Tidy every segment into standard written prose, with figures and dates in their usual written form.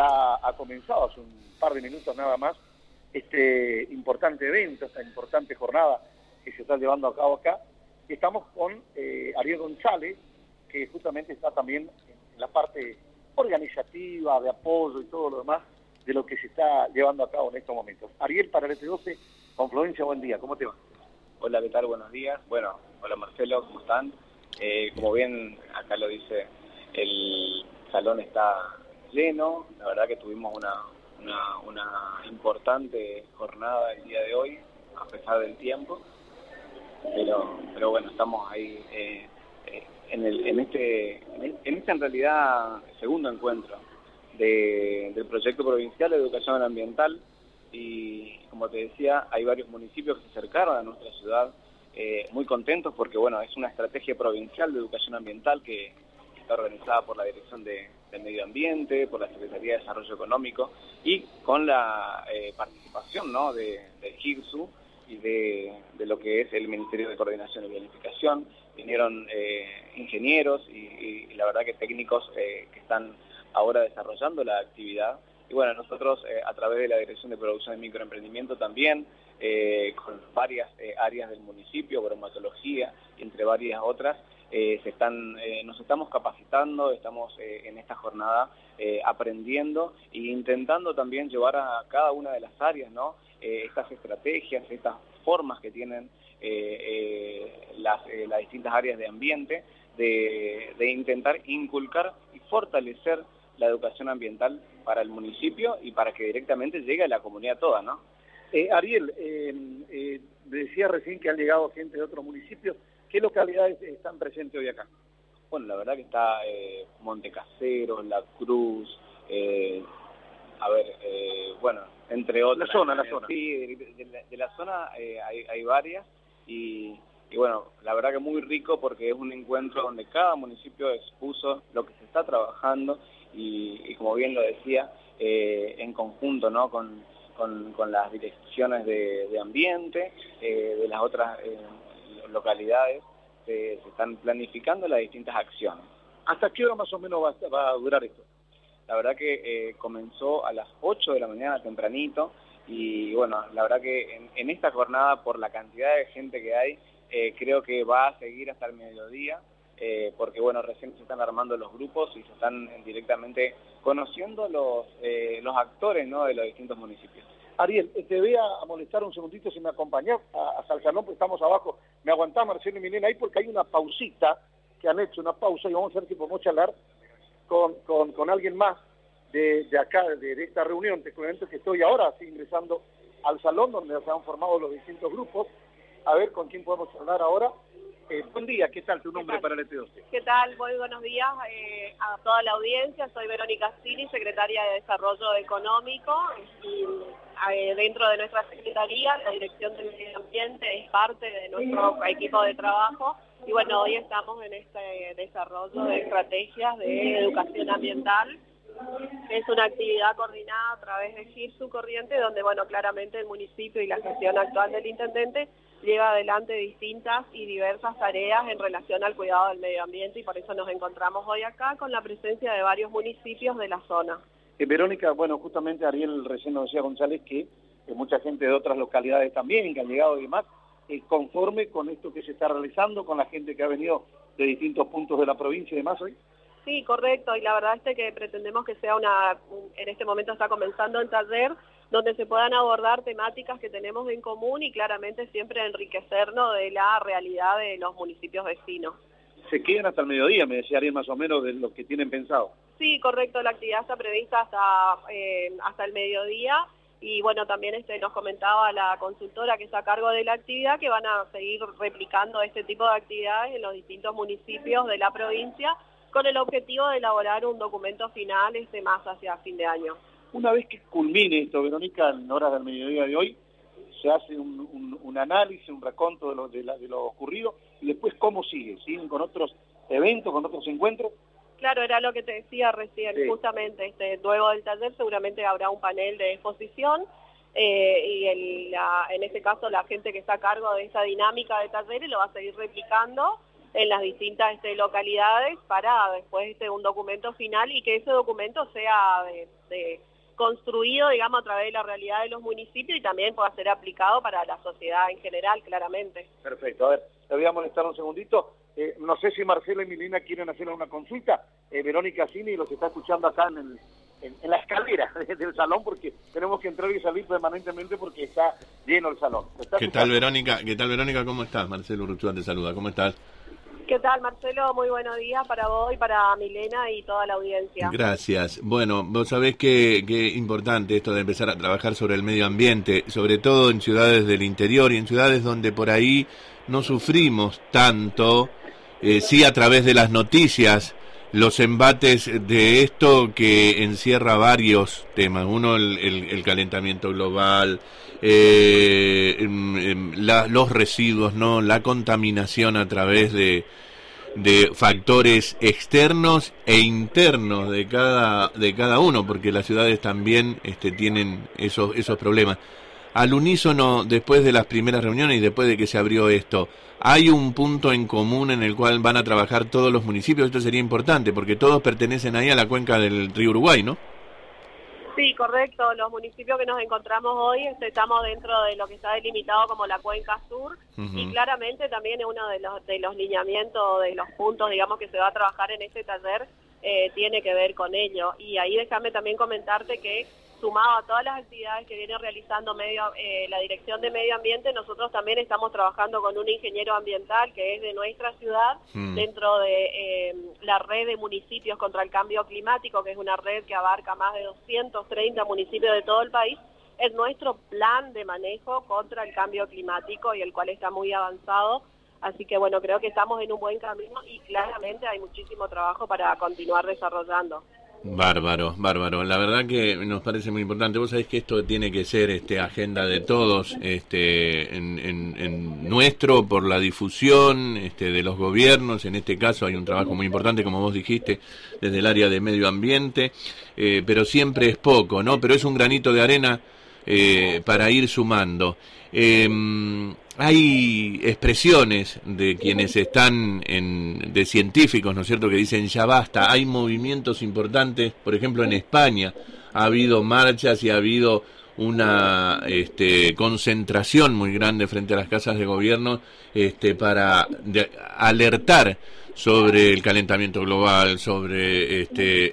ya ha comenzado hace un par de minutos nada más este importante evento, esta importante jornada que se está llevando a cabo acá. Estamos con Ariel González, que justamente está también en la parte organizativa, de apoyo y todo lo demás de lo que se está llevando a cabo en estos momentos. Ariel, para el F12, Confluencia, buen día, ¿cómo te va? Hola, ¿qué tal? Buenos días. Bueno, hola Marcelo, ¿cómo están? Como bien acá lo dice, el salón está lleno. La verdad que tuvimos una importante jornada el día de hoy, a pesar del tiempo. Pero bueno, estamos ahí en este en realidad segundo encuentro del proyecto provincial de educación ambiental, y como te decía, hay varios municipios que se acercaron a nuestra ciudad muy contentos porque bueno, es una estrategia provincial de educación ambiental que está organizada por la Dirección del Medio Ambiente, por la Secretaría de Desarrollo Económico y con la participación, ¿no?, de GIRSU y de lo que es el Ministerio de Coordinación y Planificación. Vinieron ingenieros y la verdad que técnicos que están ahora desarrollando la actividad. Y bueno, nosotros a través de la Dirección de Producción y Microemprendimiento también, con varias áreas del municipio, bromatología, entre varias otras, nos estamos capacitando, estamos en esta jornada aprendiendo e intentando también llevar a cada una de las áreas, ¿no?, estas estrategias, estas formas que tienen las distintas áreas de ambiente, de intentar inculcar y fortalecer la educación ambiental para el municipio y para que directamente llegue a la comunidad toda, ¿no? Ariel, decía recién que han llegado gente de otros municipios. ¿Qué localidades están presentes hoy acá? Bueno, la verdad que está Montecasero, La Cruz, bueno, entre otras. La zona. Sí, de la zona hay varias y bueno, la verdad que muy rico porque es un encuentro donde cada municipio expuso lo que se está trabajando y como bien lo decía, en conjunto, ¿no?, con las direcciones de ambiente, de las otras localidades, se están planificando las distintas acciones. ¿Hasta qué hora más o menos va a durar esto? La verdad que comenzó a las 8 de la mañana tempranito y bueno, la verdad que en esta jornada, por la cantidad de gente que hay, creo que va a seguir hasta el mediodía, porque bueno, recién se están armando los grupos y se están directamente conociendo los actores, ¿no?, de los distintos municipios. Ariel, te voy a molestar un segundito si me acompañás hasta el salón, porque estamos abajo. Me aguantás, Marcelo y Milena, ahí porque hay una pausita, que han hecho una pausa y vamos a ver si podemos charlar con alguien más de acá, de esta reunión. Te comento que estoy ahora así ingresando al salón donde se han formado los distintos grupos. A ver con quién podemos hablar ahora. Buen día, ¿qué tal tu nombre para el F12? ¿Qué tal? Muy buenos días a toda la audiencia. Soy Verónica Cini, secretaria de Desarrollo Económico, y dentro de nuestra secretaría, la Dirección del Medio Ambiente es parte de nuestro equipo de trabajo. Y bueno, hoy estamos en este desarrollo de estrategias de educación ambiental. Es una actividad coordinada a través de GIRSU Corrientes, donde bueno, claramente el municipio y la gestión actual del intendente lleva adelante distintas y diversas tareas en relación al cuidado del medio ambiente, y por eso nos encontramos hoy acá con la presencia de varios municipios de la zona. Verónica, bueno, justamente Ariel recién nos decía González que mucha gente de otras localidades también, que han llegado y demás, conforme con esto que se está realizando, con la gente que ha venido de distintos puntos de la provincia y demás hoy. Sí, correcto, y la verdad es que pretendemos que sea en este momento está comenzando el taller, donde se puedan abordar temáticas que tenemos en común y claramente siempre enriquecernos de la realidad de los municipios vecinos. Se quedan hasta el mediodía, me decía Ariel, más o menos, de lo que tienen pensado. Sí, correcto, la actividad está prevista hasta el mediodía, y bueno, también nos comentaba la consultora que está a cargo de la actividad que van a seguir replicando este tipo de actividades en los distintos municipios de la provincia, con el objetivo de elaborar un documento final más hacia fin de año. Una vez que culmine esto, Verónica, en horas del mediodía de hoy, se hace un análisis, un raconto de lo ocurrido, y después ¿cómo sigue? ¿Siguen con otros eventos, con otros encuentros? Claro, era lo que te decía recién, sí. Justamente luego del taller seguramente habrá un panel de exposición, y en este caso la gente que está a cargo de esta dinámica de talleres lo va a seguir replicando en las distintas localidades para después un documento final y que ese documento sea construido, digamos, a través de la realidad de los municipios y también pueda ser aplicado para la sociedad en general, claramente. Perfecto. A ver, te voy a molestar un segundito. No sé si Marcelo y Milena quieren hacer una consulta. Verónica Cini los está escuchando acá en la escalera del salón porque tenemos que entrar y salir permanentemente porque está lleno el salón. ¿Qué tal, Verónica? ¿Qué tal, Verónica? ¿Cómo estás? Marcelo Urruchúa te saluda. ¿Cómo estás? ¿Qué tal, Marcelo? Muy buenos días para vos y para Milena y toda la audiencia. Gracias. Bueno, vos sabés que importante esto de empezar a trabajar sobre el medio ambiente, sobre todo en ciudades del interior y en ciudades donde por ahí no sufrimos tanto, sí a través de las noticias, los embates de esto que encierra varios temas. Uno, el calentamiento global, los residuos, ¿no? La contaminación a través de factores externos e internos de cada uno, porque las ciudades también tienen esos problemas. Al unísono, después de las primeras reuniones y después de que se abrió esto, ¿hay un punto en común en el cual van a trabajar todos los municipios? Esto sería importante, porque todos pertenecen ahí a la cuenca del río Uruguay, ¿no? Sí, correcto. Los municipios que nos encontramos hoy estamos dentro de lo que está delimitado como la cuenca sur y claramente también uno de los lineamientos, de los puntos, digamos, que se va a trabajar en este taller tiene que ver con ello. Y ahí déjame también comentarte que sumado a todas las actividades que viene realizando la Dirección de Medio Ambiente, nosotros también estamos trabajando con un ingeniero ambiental que es de nuestra ciudad, dentro de la red de municipios contra el cambio climático, que es una red que abarca más de 230 municipios de todo el país. Es nuestro plan de manejo contra el cambio climático y el cual está muy avanzado. Así que bueno, creo que estamos en un buen camino y claramente hay muchísimo trabajo para continuar desarrollando. Bárbaro. La verdad que nos parece muy importante. Vos sabés que esto tiene que ser agenda de todos, en nuestro, por la difusión de los gobiernos. En este caso hay un trabajo muy importante, como vos dijiste, desde el área de medio ambiente, pero siempre es poco, ¿no? Pero es un granito de arena para ir sumando. Hay expresiones de quienes están de científicos, ¿no es cierto?, que dicen ya basta. Hay movimientos importantes, por ejemplo en España ha habido marchas y ha habido una concentración muy grande frente a las casas de gobierno para alertar sobre el calentamiento global, sobre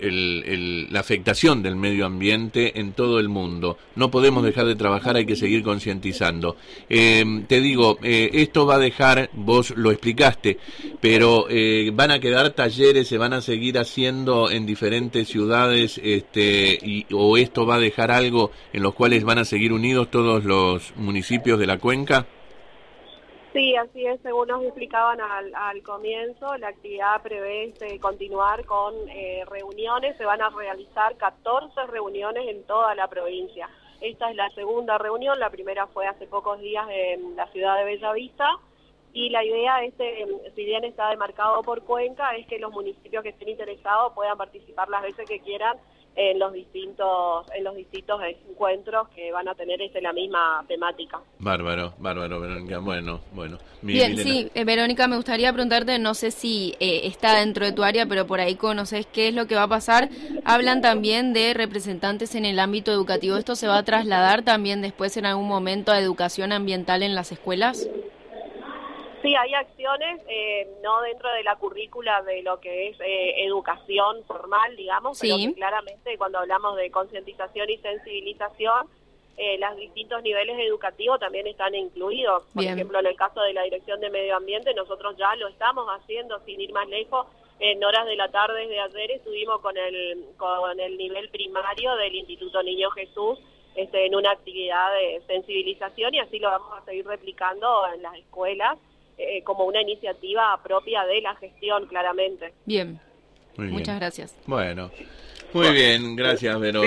la afectación del medio ambiente en todo el mundo. No podemos dejar de trabajar, hay que seguir concientizando. Te digo, esto va a dejar, vos lo explicaste, pero van a quedar talleres, se van a seguir haciendo en diferentes ciudades, o esto va a dejar algo en los cuales van a seguir unidos todos los municipios de la cuenca. Sí, así es, según nos explicaban al comienzo, la actividad prevé continuar con reuniones, se van a realizar 14 reuniones en toda la provincia. Esta es la segunda reunión, la primera fue hace pocos días en la ciudad de Bellavista, y la idea si bien está demarcado por cuenca, es que los municipios que estén interesados puedan participar las veces que quieran en los distintos encuentros que van a tener la misma temática. Bárbaro, Verónica. Bueno. Bien, Milena. Sí, Verónica, me gustaría preguntarte, no sé si está dentro de tu área, pero por ahí conoces qué es lo que va a pasar. Hablan también de representantes en el ámbito educativo. ¿Esto se va a trasladar también después en algún momento a educación ambiental en las escuelas? Sí, hay acciones, no dentro de la currícula de lo que es educación formal, digamos, sí, pero que claramente cuando hablamos de concientización y sensibilización, los distintos niveles educativos también están incluidos. Por ejemplo, en el caso de la Dirección de Medio Ambiente, nosotros ya lo estamos haciendo, sin ir más lejos. En horas de la tarde de ayer estuvimos con el nivel primario del Instituto Niño Jesús, en una actividad de sensibilización, y así lo vamos a seguir replicando en las escuelas, como una iniciativa propia de la gestión, claramente. Bien, muchas gracias. Bueno, muy bien, gracias, Vero.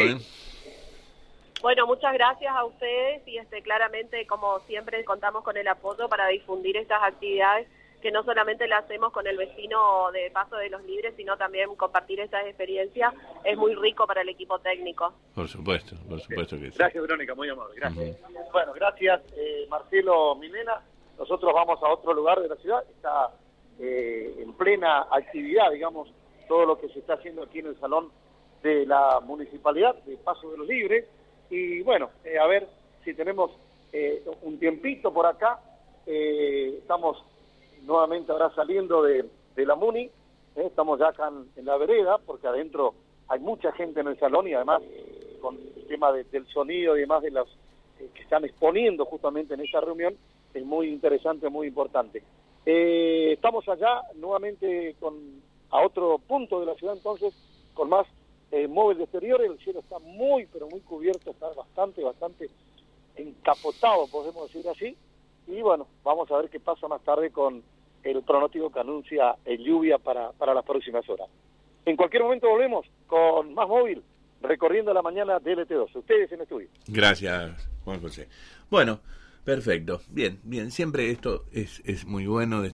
Bueno, muchas gracias a ustedes y claramente, como siempre, contamos con el apoyo para difundir estas actividades, que no solamente las hacemos con el vecino de Paso de los Libres, sino también compartir estas experiencias es muy rico para el equipo técnico. Por supuesto que sí. Gracias, Verónica, muy amable, gracias. Bueno, gracias, Marcelo, Milena. Nosotros vamos a otro lugar de la ciudad, está en plena actividad, digamos, todo lo que se está haciendo aquí en el salón de la municipalidad de Paso de los Libres. Y bueno, a ver si tenemos un tiempito por acá. Estamos nuevamente ahora saliendo de la Muni, estamos ya acá en la vereda, porque adentro hay mucha gente en el salón y además con el tema del sonido y demás de los que están exponiendo justamente en esta reunión, es muy interesante, muy importante. Estamos allá nuevamente a otro punto de la ciudad, entonces, con más móvil de exteriores. El cielo está muy, pero muy cubierto, está bastante encapotado, podemos decir así. Y bueno, vamos a ver qué pasa más tarde con el pronóstico que anuncia lluvia para las próximas horas. En cualquier momento volvemos con más móvil, recorriendo la mañana de LT2. Ustedes en estudio. Gracias, Juan José. Bueno, perfecto. Bien, siempre esto es muy bueno.